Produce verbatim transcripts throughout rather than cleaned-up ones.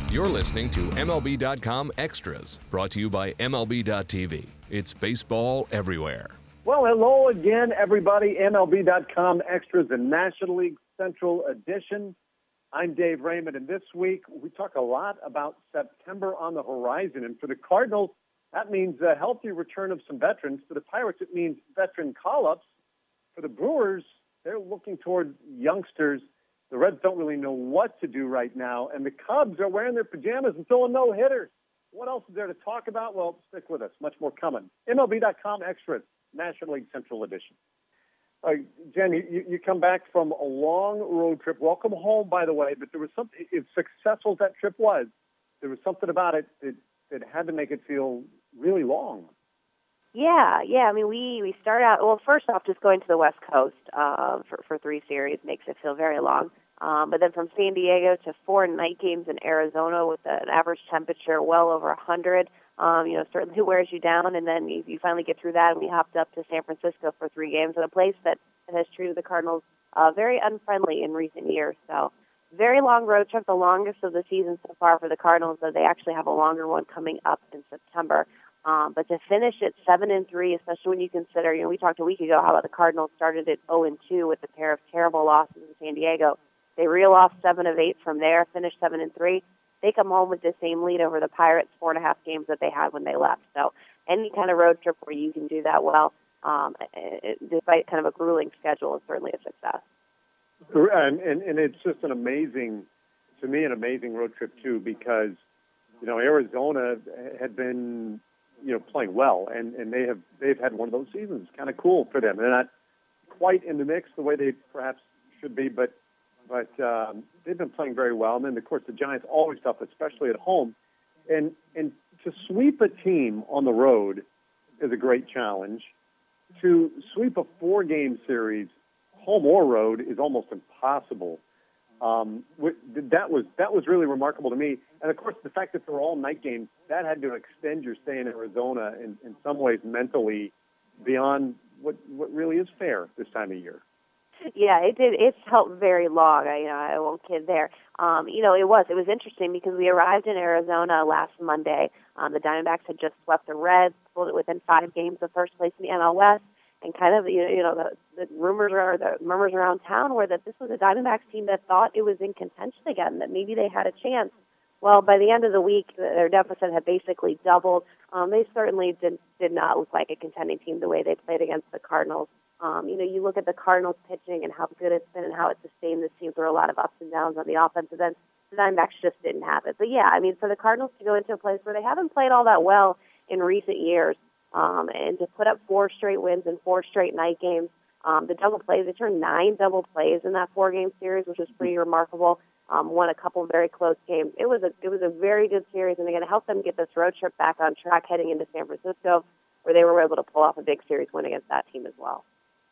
You're listening to M L B dot com Extras, brought to you by M L B dot T V. It's baseball everywhere. Well, hello again, everybody. M L B dot com Extras, the National League Central Edition. I'm Dave Raymond, and this week we talk a lot about September on the horizon. And for the Cardinals, that means a healthy return of some veterans. For the Pirates, it means veteran call-ups. For the Brewers, they're looking toward youngsters. The Reds don't really know what to do right now, and the Cubs are wearing their pajamas and throwing no-hitters. What else is there to talk about? Well, stick with us. Much more coming. M L B dot com Extras, National League Central Edition. Uh, Jen, you, you come back from a long road trip. Welcome home, by the way, but there was something, as successful as that trip was, there was something about it that, that had to make it feel really long. Yeah, yeah. I mean, we, we start out, well, first off, just going to the West Coast uh, for, for three series makes it feel very long. Um, but then from San Diego to four night games in Arizona with an average temperature well over one hundred, um, you know, certainly wears you down. And then you, you finally get through that, and we hopped up to San Francisco for three games at a place that has treated the Cardinals uh, very unfriendly in recent years. So very long road trip, the longest of the season so far for the Cardinals, though they actually have a longer one coming up in September. Um, but to finish at seven and three, especially when you consider, you know, we talked a week ago how about the Cardinals started at zero and two with a pair of terrible losses in San Diego. They reel off seven of eight from there, finished seven and three. They come home with the same lead over the Pirates, four and a half games that they had when they left. So any kind of road trip where you can do that well, um, despite kind of a grueling schedule, is certainly a success. And, and, and it's just an amazing, to me, an amazing road trip too, because you know Arizona had been, you know, playing well, and, and they have they've had one of those seasons. Kind of cool for them. They're not quite in the mix the way they perhaps should be, but but um, they've been playing very well. And then, of course, the Giants always tough, especially at home. And and to sweep a team on the road is a great challenge. To sweep a four-game series, home or road, is almost impossible. Um, that was that was really remarkable to me. And, of course, the fact that they were all night games, that had to extend your stay in Arizona in, in some ways mentally beyond what, what really is fair this time of year. Yeah, it did. It felt very long. I, you know, I won't kid there. Um, you know, it was. It was interesting because we arrived in Arizona last Monday. Um, the Diamondbacks had just swept the Reds, pulled it within five games of first place in the N L West, and kind of, you know, you know the, the rumors are the murmurs around town were that this was a Diamondbacks team that thought it was in contention again, that maybe they had a chance. Well, by the end of the week, their deficit had basically doubled. Um, they certainly did did not look like a contending team the way they played against the Cardinals. Um, you know, you look at the Cardinals pitching and how good it's been and how it sustained this team through a lot of ups and downs on the offensive end. The Diamondbacks just didn't have it. But, yeah, I mean, for the Cardinals to go into a place where they haven't played all that well in recent years um, and to put up four straight wins and four straight night games, um, the double plays, they turned nine double plays in that four-game series, which was pretty remarkable. Um, won a couple of very close games. It was a it was a very good series, and they're going to help them get this road trip back on track heading into San Francisco, where they were able to pull off a big series win against that team as well.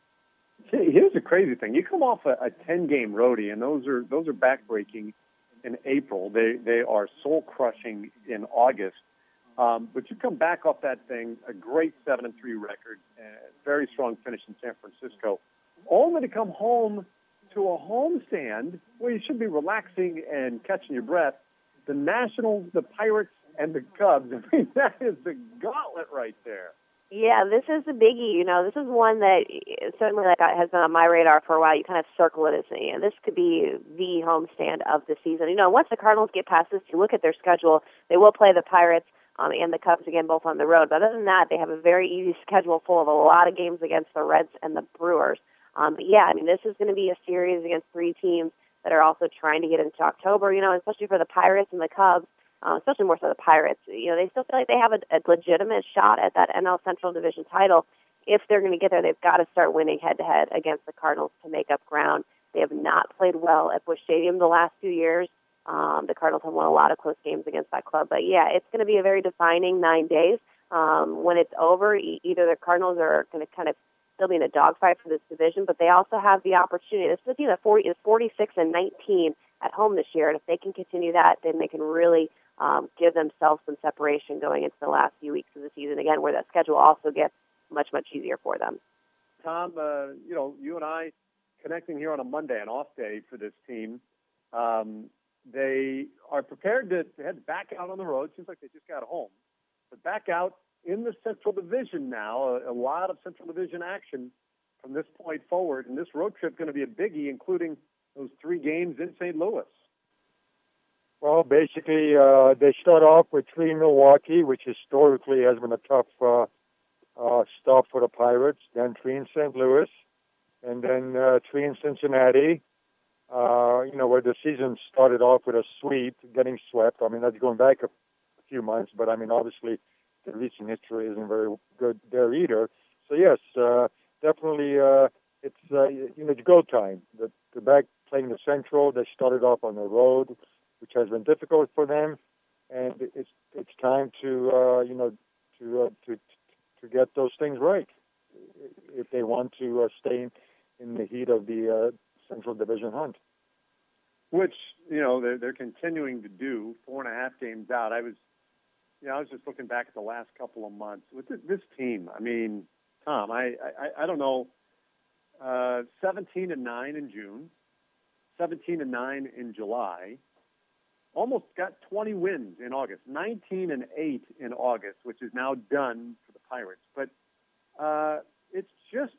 Here's the crazy thing: you come off a, a ten-game roadie, and those are those are backbreaking in April. They they are soul-crushing in August. Um, but you come back off that thing, a great seven and three record, a very strong finish in San Francisco, only to come home to a homestand where you should be relaxing and catching your breath. The Nationals, the Pirates, and the Cubs. I mean, that is the gauntlet right there. Yeah, this is a biggie. You know, this is one that certainly like has been on my radar for a while. You kind of circle it as, you know, this could be the homestand of the season. You know, once the Cardinals get past this, you look at their schedule, they will play the Pirates um, and the Cubs again, both on the road. But other than that, they have a very easy schedule full of a lot of games against the Reds and the Brewers. Um, but yeah, I mean, this is going to be a series against three teams that are also trying to get into October, you know, especially for the Pirates and the Cubs. Uh, especially more so the Pirates. You know, they still feel like they have a, a legitimate shot at that N L Central Division title. If they're going to get there, they've got to start winning head-to-head against the Cardinals to make up ground. They have not played well at Busch Stadium the last few years. Um, the Cardinals have won a lot of close games against that club. But, yeah, it's going to be a very defining nine days. Um, when it's over, e- either the Cardinals are going to kind of still be in a dogfight for this division, but they also have the opportunity. This is a team that forty, is forty-six and nineteen at home this year, and if they can continue that, then they can really um, give themselves some separation going into the last few weeks of the season, again, where that schedule also gets much, much easier for them. Tom, uh, you know, you and I connecting here on a Monday, an off day for this team. Um, they are prepared to, to head back out on the road. Seems like they just got home, but back out in the Central Division now. A, a lot of Central Division action from this point forward, and this road trip going to be a biggie, including those three games in Saint Louis. Well, basically, uh, they start off with three in Milwaukee, which historically has been a tough uh, uh, stop for the Pirates. Then three in Saint Louis, and then uh, three in Cincinnati. Uh, you know, where the season started off with a sweep, getting swept. I mean, that's going back a, a few months, but I mean, obviously, the recent history isn't very good there either. So yes, uh, definitely, uh, it's uh, you know, it's go time. The, the back playing the Central, they started off on the road, which has been difficult for them, and it's it's time to uh, you know to uh, to to get those things right if they want to uh, stay in, in the heat of the uh, Central Division hunt. Which you know they're they're continuing to do. Four and a half games out. I was, you know, I was just looking back at the last couple of months with this, this team. I mean, Tom, I I, I don't know, uh, seventeen and nine in June, seventeen and nine in July. Almost got twenty wins in August, nineteen and eight in August, which is now done for the Pirates. But uh, it's just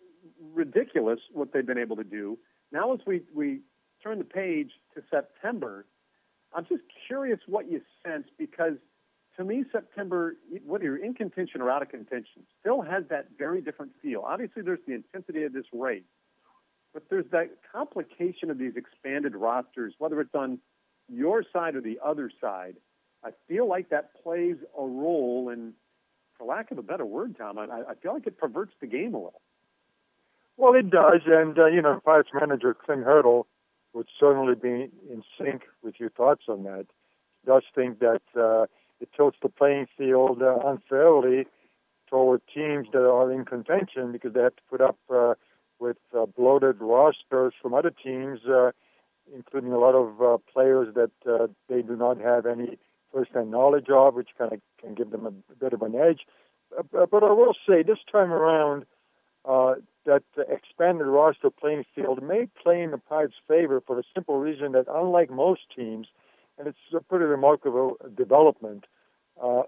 ridiculous what they've been able to do. Now, as we, we turn the page to September, I'm just curious what you sense, because to me, September, whether you're in contention or out of contention, still has that very different feel. Obviously, there's the intensity of this race, but there's that complication of these expanded rosters, whether it's on your side or the other side. I feel like that plays a role, and for lack of a better word, Tom, I, I feel like it perverts the game a little. Well, it does, and, uh, you know, Pirates manager Clint Hurdle would certainly be in sync with your thoughts on that. He does think that uh, it tilts the playing field uh, unfairly toward teams that are in contention, because they have to put up uh, with uh, bloated rosters from other teams, uh, including a lot of uh, players that uh, they do not have any first-hand knowledge of, which kind of can give them a, a bit of an edge. Uh, but I will say, this time around, uh, that the expanded roster playing field may play in the Pirates' favor for the simple reason that, unlike most teams, and it's a pretty remarkable development, uh,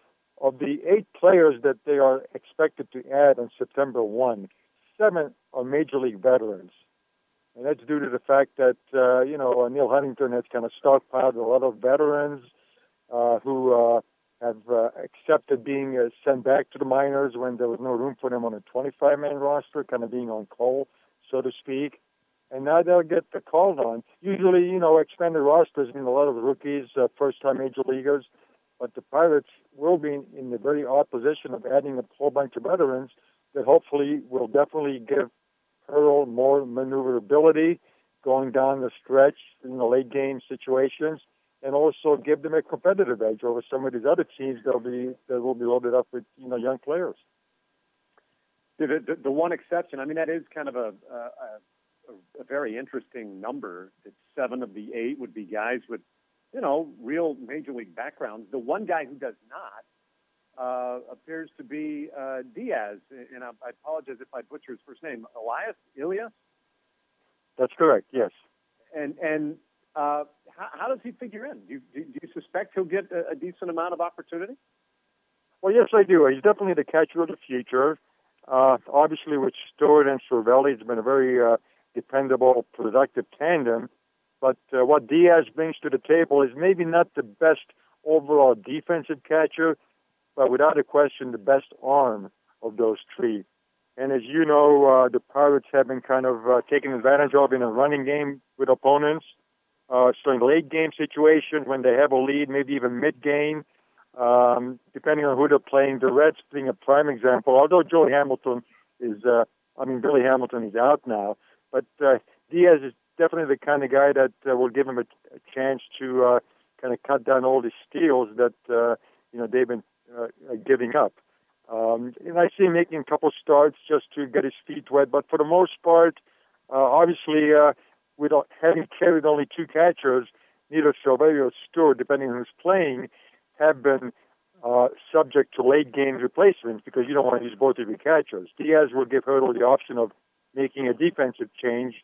of the eight players that they are expected to add on September first, seven are Major League veterans. And that's due to the fact that, uh, you know, Neil Huntington has kind of stockpiled a lot of veterans uh, who uh, have uh, accepted being uh, sent back to the minors when there was no room for them on a twenty-five man roster, kind of being on call, so to speak. And now they'll get called on. Usually, you know, expanded rosters mean a lot of rookies, uh, first-time major leaguers, but the Pirates will be in, in the very odd position of adding a whole bunch of veterans that hopefully will definitely give Hurdle more maneuverability going down the stretch in the late game situations, and also give them a competitive edge over some of these other teams that'll be that will be loaded up with, you know, young players. The, the, the one exception, I mean, that is kind of a, a, a very interesting number. That seven of the eight would be guys with, you know, real major league backgrounds. The one guy who does not Uh, appears to be uh, Diaz, and I, I apologize if I butcher his first name. Elias, Elias. That's correct. Yes. And and uh, how, how does he figure in? Do you, do you suspect he'll get a, a decent amount of opportunity? Well, yes, I do. He's definitely the catcher of the future. Uh, obviously, with Stewart and Cervelli, it's been a very uh, dependable, productive tandem. But uh, what Diaz brings to the table is maybe not the best overall defensive catcher, but without a question, the best arm of those three. And as you know, uh, the Pirates have been kind of uh, taken advantage of in a running game with opponents. Uh, so in late game situations, when they have a lead, maybe even mid-game, um, depending on who they're playing, the Reds being a prime example. Although Joey Hamilton is, uh, I mean, Billy Hamilton is out now, but uh, Diaz is definitely the kind of guy that uh, will give him a, a chance to uh, kind of cut down all the steals that, uh, you know, they've been Uh, giving up. Um, and I see him making a couple starts just to get his feet wet, but for the most part, uh, obviously, uh, with having carried only two catchers, neither Cervelli or Stewart, depending on who's playing, have been uh, subject to late game replacements, because you don't want to use both of your catchers. Diaz will give Hurdle the option of making a defensive change,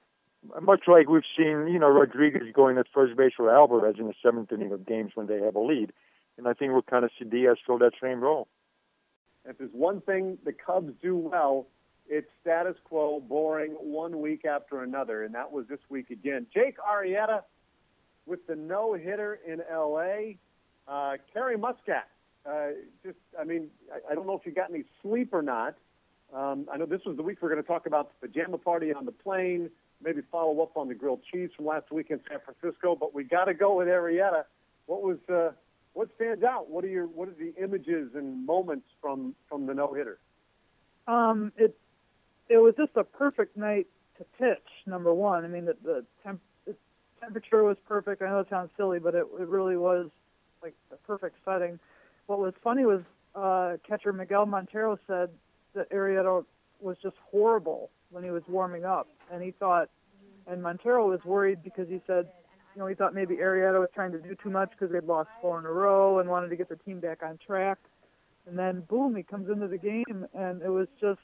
much like we've seen, you know, Rodriguez going at first base for Alvarez in the seventh inning of games when they have a lead. And I think we'll kind of see Diaz fill that same role. If there's one thing the Cubs do well, it's status quo, boring one week after another, and that was this week again. Jake Arrieta with the no-hitter in L A. Uh, Carrie Muscat, uh, just, I mean, I, I don't know if you got any sleep or not. Um, I know this was the week we're going to talk about the pajama party on the plane, maybe follow up on the grilled cheese from last week in San Francisco, but we got to go with Arrieta. What was uh, what stands out? What are your what are the images and moments from, from the no-hitter? Um, it it was just a perfect night to pitch. Number one, I mean the the, temp, the temperature was perfect. I know it sounds silly, but it it really was like the perfect setting. What was funny was uh, catcher Miguel Montero said that Arrieta was just horrible when he was warming up, and he thought, and Montero was worried because he said, you know, he thought maybe Arrieta was trying to do too much because they'd lost four in a row and wanted to get the team back on track. And then, boom, he comes into the game, and it was just,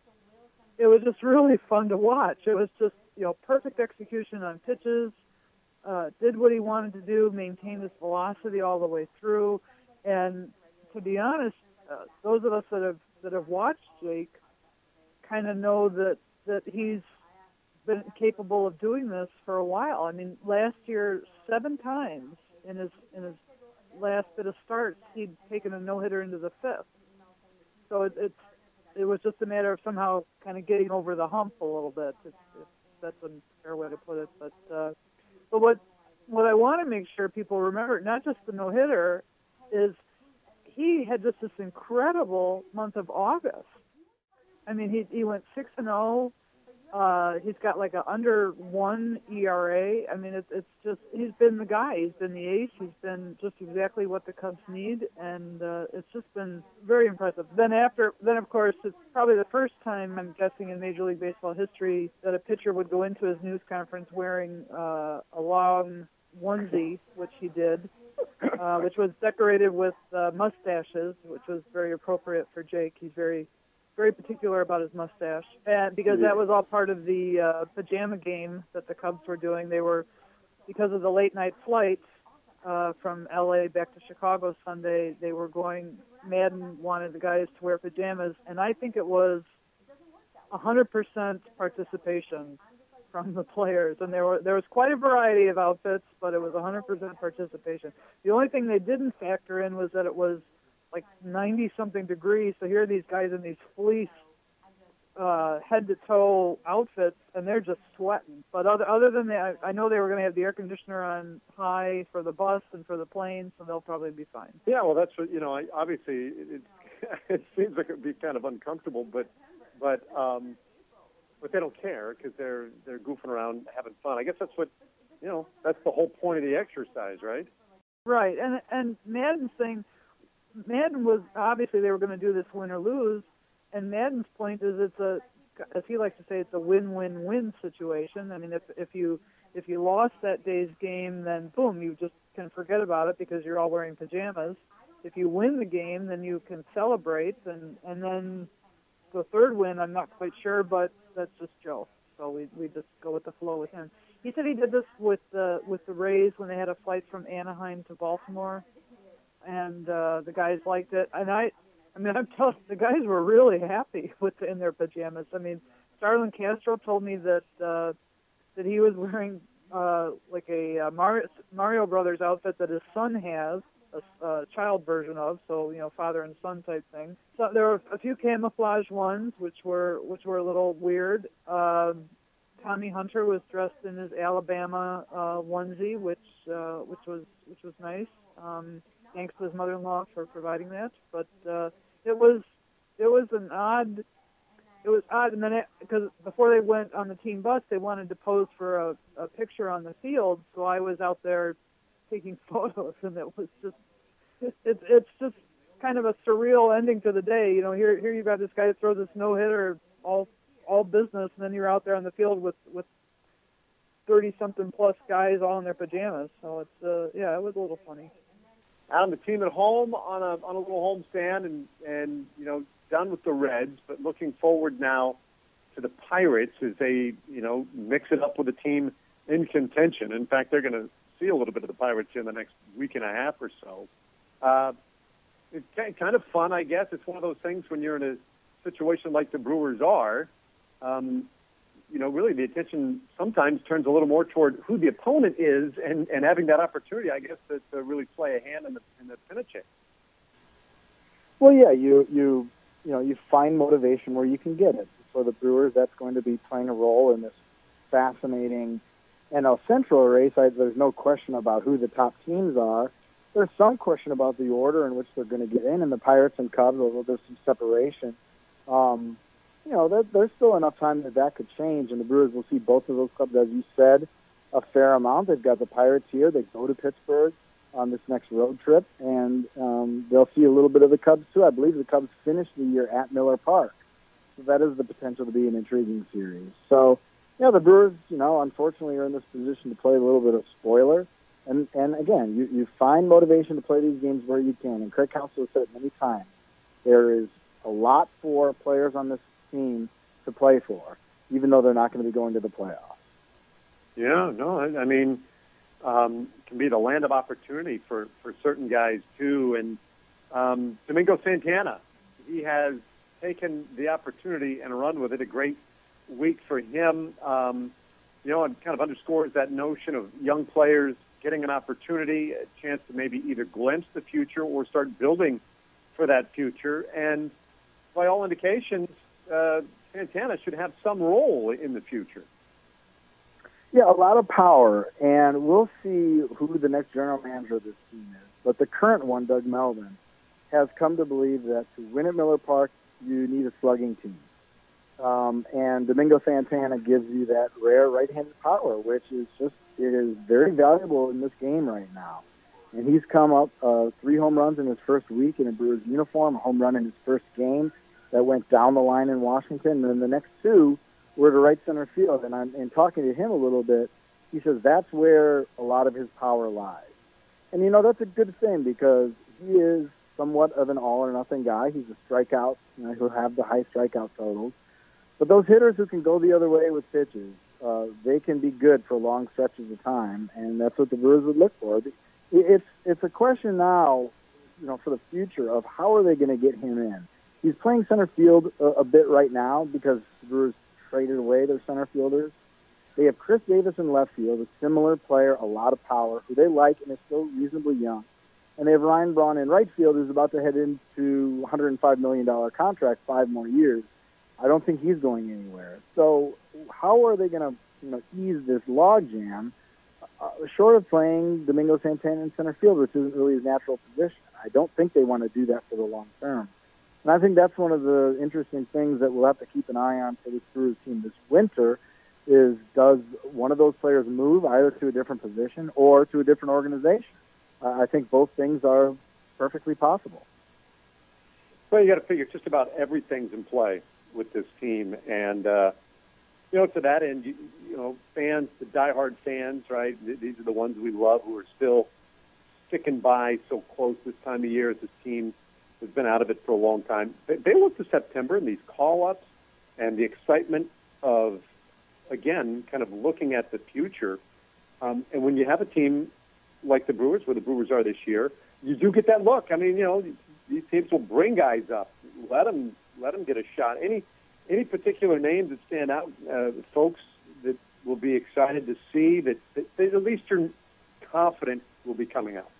it was just really fun to watch. It was just, you know, perfect execution on pitches, uh, did what he wanted to do, maintained his velocity all the way through. And to be honest, uh, those of us that have that have watched Jake kind of know that, that he's been capable of doing this for a while. I mean, last year, seven times in his in his last bit of starts, he'd taken a no-hitter into the fifth. So it, it's it was just a matter of somehow kind of getting over the hump a little bit. If, if that's a fair way to put it. But uh, but what what I want to make sure people remember, not just the no-hitter, is he had just this incredible month of August. I mean, he he went six and zero. Uh, he's got like a under one E R A. I mean, it's it's just he's been the guy. He's been the ace. He's been just exactly what the Cubs need, and uh, it's just been very impressive. Then after, then of course, it's probably the first time I'm guessing in Major League Baseball history that a pitcher would go into his news conference wearing uh, a long onesie, which he did. Uh, which was decorated with uh, mustaches, which was very appropriate for Jake. He's very, very particular about his mustache, and because that was all part of the uh, pajama game that the Cubs were doing. They were, because of the late night flights uh, from L A back to Chicago Sunday, they were going. Madden wanted the guys to wear pajamas, and I think it was one hundred percent participation from the players, and there were there was quite a variety of outfits, but it was one hundred percent participation. The only thing they didn't factor in was that it was like ninety something degrees. So here are these guys in these fleece uh, head to toe outfits, and they're just sweating. But other other than that, I know they were going to have the air conditioner on high for the bus and for the plane, so they'll probably be fine. Yeah, well, that's what you know. I, obviously, it, it seems like it'd be kind of uncomfortable, but but. Um, But they don't care because they're they're goofing around, having fun. I guess that's what, you know, that's the whole point of the exercise, right? Right, and and Madden's thing, Madden was obviously they were going to do this win or lose, and Madden's point is it's a, as he likes to say, it's a win-win-win situation. I mean, if if you if you lost that day's game, then boom, you just can forget about it because you're all wearing pajamas. If you win the game, then you can celebrate, and and then the third win, I'm not quite sure, but that's just Joe. So we we just go with the flow with him. He said he did this with the with the Rays when they had a flight from Anaheim to Baltimore, and uh, the guys liked it. And I, I mean, I'm telling you, the guys were really happy with in their pajamas. I mean, Starlin Castro told me that uh, that he was wearing uh, like a uh, Mario, Mario Brothers outfit that his son has. A, a child version of, so you know, father and son type thing. So there were a few camouflage ones, which were which were a little weird. Uh, Tommy Hunter was dressed in his Alabama uh, onesie, which uh, which was which was nice. Um, thanks to his mother-in-law for providing that. But uh, it was it was an odd it was odd, and then because before they went on the team bus, they wanted to pose for a, a picture on the field. So I was out there taking photos, and it was just it's it's just kind of a surreal ending to the day. You know, here here you got this guy that throws this no hitter, all all business, and then you're out there on the field with with thirty something plus guys all in their pajamas. So it's uh, yeah, it was a little funny. Adam, the team at home on a on a little home stand, and and you know, done with the Reds, but looking forward now to the Pirates as they, you know, mix it up with a team in contention. In fact, they're going to see a little bit of the Pirates in the next week and a half or so. Uh, it's kind of fun, I guess. It's one of those things when you're in a situation like the Brewers are, um, you know, really the attention sometimes turns a little more toward who the opponent is and, and having that opportunity, I guess, to, to really play a hand in the, in the pennant chase. Well, yeah, you, you, you know, you find motivation where you can get it. For the Brewers, that's going to be playing a role in this fascinating N L Central race. I, there's no question about who the top teams are. There's some question about the order in which they're going to get in, and the Pirates and Cubs, although there's some separation. Um, you know, there, there's still enough time that that could change, and the Brewers will see both of those clubs, as you said, a fair amount. They've got the Pirates here. They go to Pittsburgh on this next road trip, and um, they'll see a little bit of the Cubs, too. I believe the Cubs finished the year at Miller Park. So that is the potential to be an intriguing series. So, yeah, the Brewers, you know, unfortunately are in this position to play a little bit of spoiler. And, and again, you, you find motivation to play these games where you can. And Craig Counsell has said it many times. There is a lot for players on this team to play for, even though they're not going to be going to the playoffs. Yeah, no, I, I mean, um, it can be the land of opportunity for, for certain guys, too. And um, Domingo Santana, he has taken the opportunity and run with it. A great week for him. Um, you know, it kind of underscores that notion of young players getting an opportunity, a chance to maybe either glimpse the future or start building for that future. And by all indications, uh, Santana should have some role in the future. Yeah, a lot of power, and we'll see who the next general manager of this team is. But the current one, Doug Melvin, has come to believe that to win at Miller Park, you need a slugging team. Um, and Domingo Santana gives you that rare right-handed power, which is just, it is very valuable in this game right now. And he's come up uh, three home runs in his first week in a Brewers uniform, a home run in his first game that went down the line in Washington, and then the next two were to right center field. And I'm and talking to him a little bit, he says that's where a lot of his power lies. And, you know, that's a good thing because he is somewhat of an all-or-nothing guy. He's a strikeout. You know, he'll have the high strikeout totals. But those hitters who can go the other way with pitches, uh, they can be good for long stretches of time, and that's what the Brewers would look for. It's it's a question now, you know, for the future of how are they going to get him in. He's playing center field a, a bit right now because the Brewers traded away their center fielders. They have Chris Davis in left field, a similar player, a lot of power, who they like and is still reasonably young. And they have Ryan Braun in right field, who's about to head into a one hundred five million dollars contract, five more years. I don't think he's going anywhere. So how are they going to, you know, ease this logjam, uh, short of playing Domingo Santana in center field, which isn't really his natural position? I don't think they want to do that for the long term. And I think that's one of the interesting things that we'll have to keep an eye on for this Brewers team this winter is does one of those players move either to a different position or to a different organization? Uh, I think both things are perfectly possible. Well, you got to figure just about everything's in play with this team. And, uh, you know, to that end, you, you know, fans, the diehard fans, right, these are the ones we love who are still sticking by so close this time of year as this team has been out of it for a long time. They, they look to September and these call-ups and the excitement of, again, kind of looking at the future. Um, and when you have a team like the Brewers, where the Brewers are this year, you do get that look. I mean, you know, these teams will bring guys up. Let them, let them get a shot. Any any particular names that stand out, uh, folks that will be excited to see that, that, that at least you're confident will be coming out?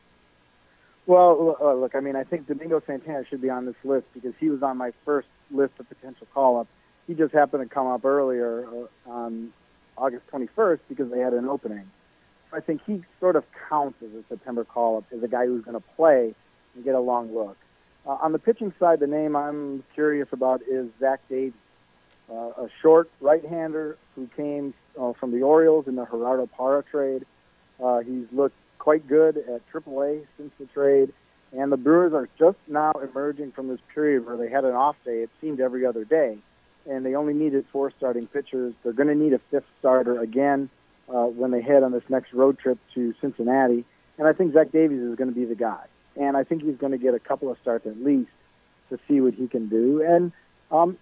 Well, uh, look, I mean, I think Domingo Santana should be on this list because he was on my first list of potential call-ups. He just happened to come up earlier uh, on August twenty-first because they had an opening. I think he sort of counts as a September call-up, as a guy who's going to play and get a long look. Uh, on the pitching side, the name I'm curious about is Zach Davies, uh, a short right-hander who came uh, from the Orioles in the Gerardo Parra trade. Uh, he's looked quite good at triple A since the trade, and the Brewers are just now emerging from this period where they had an off day, it seemed every other day, and they only needed four starting pitchers. They're going to need a fifth starter again uh, when they head on this next road trip to Cincinnati, and I think Zach Davies is going to be the guy. And I think he's going to get a couple of starts at least to see what he can do. And, um,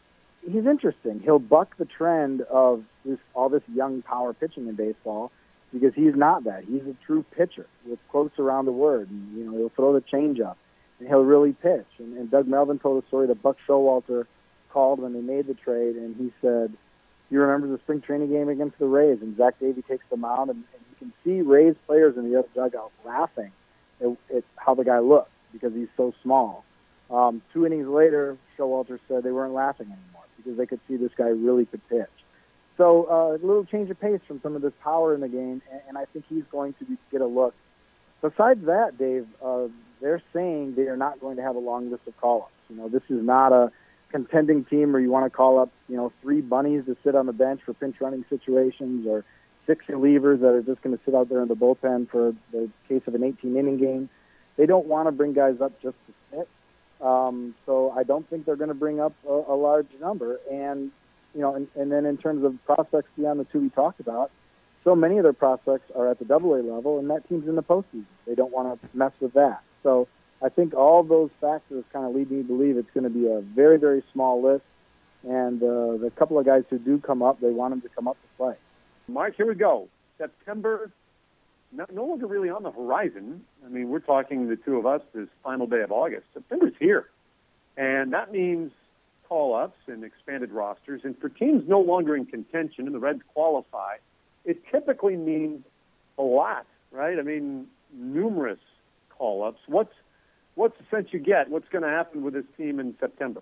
he's interesting. He'll buck the trend of this, all this young power pitching in baseball because he's not that. He's a true pitcher with quotes around the word. And, you know, he'll throw the changeup, and he'll really pitch. And, and Doug Melvin told a story that Buck Showalter called when they made the trade, and he said, he remembers the spring training game against the Rays, and Zach Davey takes the mound, and, and you can see Rays players in the other dugout laughing at, at how the guy looks because he's so small. Um, two innings later, Showalter said they weren't laughing anymore because they could see this guy really could pitch. So uh, a little change of pace from some of this power in the game, and, and I think he's going to be, get a look. Besides that, Dave, uh, they're saying they are not going to have a long list of call-ups. You know, this is not a contending team where you want to call up, you know, three bunnies to sit on the bench for pinch running situations or six relievers that are just going to sit out there in the bullpen for the case of an eighteen-inning game. They don't want to bring guys up just to sit. Um, so I don't think they're going to bring up a, a large number. And, you know, and, and then in terms of prospects beyond the two we talked about, so many of their prospects are at the double A level, and that team's in the postseason. They don't want to mess with that. So I think all those factors kind of lead me to believe it's going to be a very, very small list. And uh, the couple of guys who do come up, they want them to come up to play. Mike, here we go. September, no, no longer really on the horizon. I mean, we're talking, the two of us, this final day of August. September's here. And that means call-ups and expanded rosters. And for teams no longer in contention and the Reds qualify, it typically means a lot, right? I mean, numerous call-ups. What's, what's the sense you get? What's going to happen with this team in September?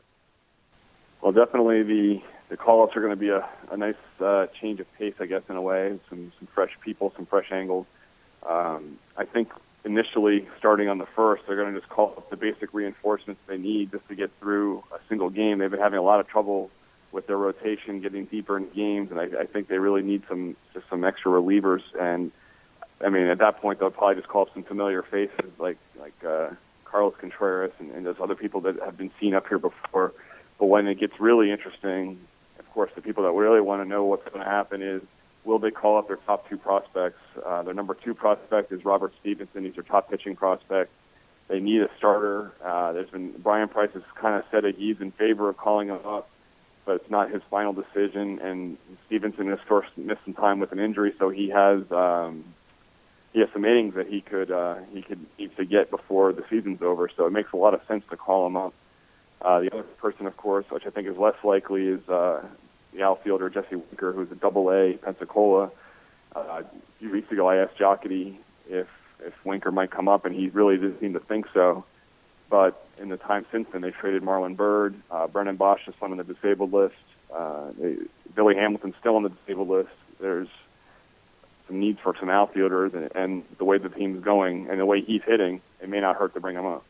Well, definitely the, the call-ups are going to be a, a nice uh, change of pace, I guess, in a way. Some, some fresh people, some fresh angles. Um, I think initially, starting on the first, they're going to just call up the basic reinforcements they need just to get through a single game. They've been having a lot of trouble with their rotation, getting deeper in games, and I, I think they really need some just some extra relievers. And I mean, at that point, they'll probably just call up some familiar faces like like uh, Carlos Contreras and, and those other people that have been seen up here before. But when it gets really interesting, of course, the people that really want to know what's going to happen is, will they call up their top two prospects? Uh, their number two prospect is Robert Stevenson. He's their top pitching prospect. They need a starter. Uh, there's been Brian Price has kind of said that he's in favor of calling him up, but it's not his final decision. And Stevenson has first missed some time with an injury, so he has um, he has some innings that he could uh, he could need to get before the season's over. So it makes a lot of sense to call him up. Uh, the other person, of course, which I think is less likely, is uh, the outfielder Jesse Winker, who's a double A Pensacola. Uh, a few weeks ago, I asked Jocketty if if Winker might come up, and he really didn't seem to think so. But in the time since then, they traded Marlon Byrd. Uh, Brennan Bosch is on the disabled list. Uh, they, Billy Hamilton's still on the disabled list. There's some needs for some outfielders, and, and the way the team's going and the way he's hitting, it may not hurt to bring him up.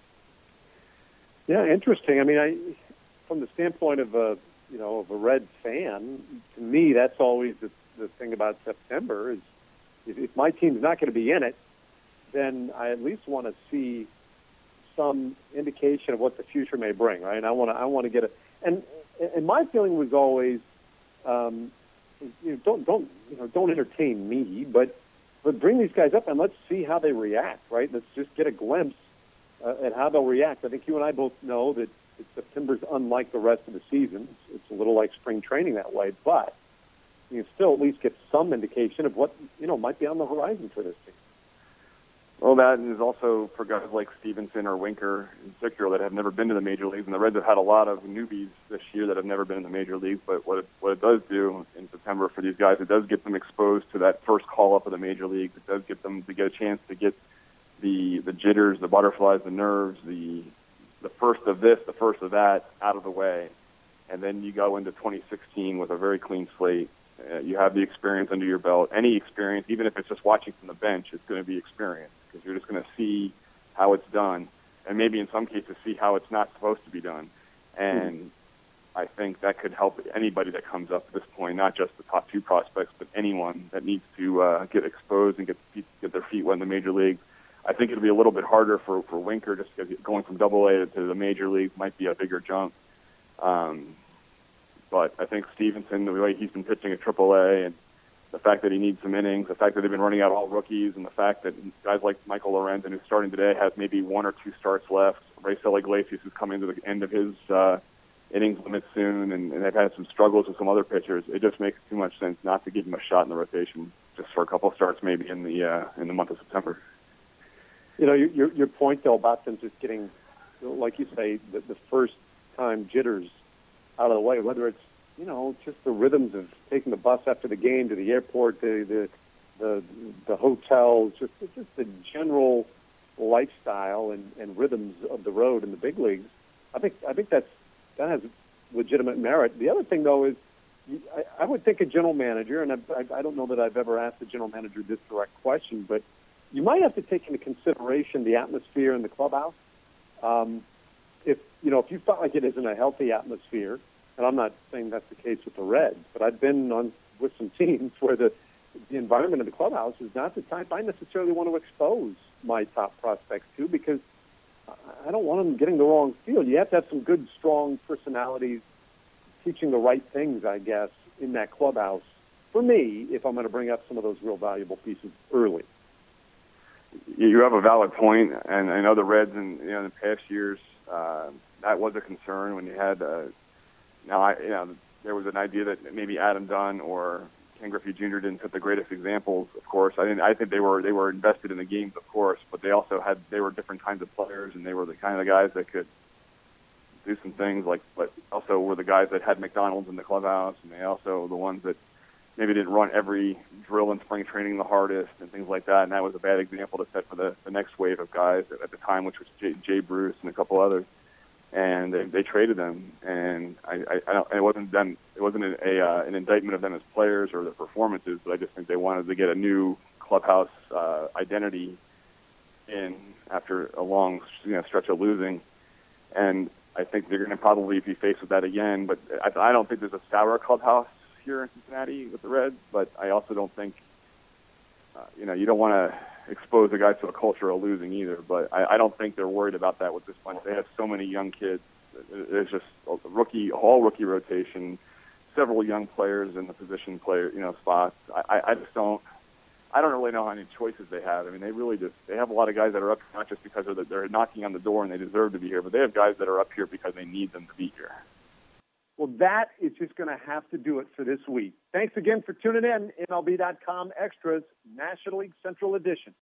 Yeah, interesting. I mean, I, from the standpoint of a you know of a Red fan, to me, that's always the, the thing about September is if, if my team's not going to be in it, then I at least want to see some indication of what the future may bring. Right? I want to I want to get it. And and my feeling was always, um, you know, don't don't you know don't entertain me, but but bring these guys up and let's see how they react. Right? Let's just get a glimpse Uh, and how they'll react. I think you and I both know that, that September's unlike the rest of the season. It's, it's a little like spring training that way, but you can still at least get some indication of what you know might be on the horizon for this team. Well, that is also for guys like Stevenson or Winker in particular that have never been to the major leagues, and the Reds have had a lot of newbies this year that have never been in the major leagues. But what it, what it does do in September for these guys, it does get them exposed to that first call-up of the major leagues. It does get them to get a chance to get the the jitters, the butterflies, the nerves, the the first of this, the first of that out of the way. And then you go into twenty sixteen with a very clean slate. Uh, you have the experience under your belt. Any experience, even if it's just watching from the bench, it's going to be experience because you're just going to see how it's done and maybe in some cases see how it's not supposed to be done. And mm-hmm. I think that could help anybody that comes up at this point, not just the top two prospects, but anyone that needs to uh, get exposed and get, get their feet wet in the major leagues. I think it'll be a little bit harder for, for Winker just because going from double A to the major league might be a bigger jump. Um, but I think Stevenson, the way he's been pitching at triple A and the fact that he needs some innings, the fact that they've been running out all rookies, and the fact that guys like Michael Lorenzen, who's starting today, has maybe one or two starts left. Raisel Iglesias is coming to the end of his uh, innings limit soon, and, and they've had some struggles with some other pitchers. It just makes too much sense not to give them a shot in the rotation just for a couple of starts maybe in the uh, in the month of September. You know, your your point though about them just getting, like you say, the, the first time jitters out of the way, whether it's, you know, just the rhythms of taking the bus after the game to the airport, the the the, the hotels, just just the general lifestyle and, and rhythms of the road in the big leagues. I think I think that's that has legitimate merit. The other thing though is, I, I would think a general manager, and I, I, I don't know that I've ever asked a general manager this direct question, but you might have to take into consideration the atmosphere in the clubhouse. Um, if you know, if you felt like it isn't a healthy atmosphere, and I'm not saying that's the case with the Reds, but I've been on with some teams where the the environment of the clubhouse is not the type I necessarily want to expose my top prospects to, because I don't want them getting the wrong feel. You have to have some good, strong personalities teaching the right things, I guess, in that clubhouse for me, if I'm going to bring up some of those real valuable pieces early. You have a valid point, and I know the Reds in, you know, in the past years, uh, that was a concern when you had, uh, now I, you know, there was an idea that maybe Adam Dunn or Ken Griffey Junior didn't set the greatest examples, of course. I didn't. I think they were they were invested in the games, of course, but they also had they were different kinds of players, and they were the kind of guys that could do some things like, but also were the guys that had McDonald's in the clubhouse, and they also the ones that maybe didn't run every drill in spring training the hardest and things like that. And that was a bad example to set for the, the next wave of guys at, at the time, which was Jay, Jay Bruce and a couple others. And they, they traded them, and I, I, I don't. It wasn't them. It wasn't a, a uh, an indictment of them as players or their performances, but I just think they wanted to get a new clubhouse uh, identity in after a long, you know, stretch of losing. And I think they're going to probably be faced with that again. But I, I don't think there's a sour clubhouse here in Cincinnati with the Reds. But I also don't think, uh, you know, you don't want to expose the guys to a culture of losing either, but I, I don't think they're worried about that with this bunch. They have so many young kids. There's just a rookie, all rookie rotation, several young players in the position player, you know, spots. I, I just don't, I don't really know how many choices they have. I mean, they really just, they have a lot of guys that are up not just because of the, they're knocking on the door and they deserve to be here, but they have guys that are up here because they need them to be here. Well, that is just going to have to do it for this week. Thanks again for tuning in. M L B dot com Extras, National League Central Edition.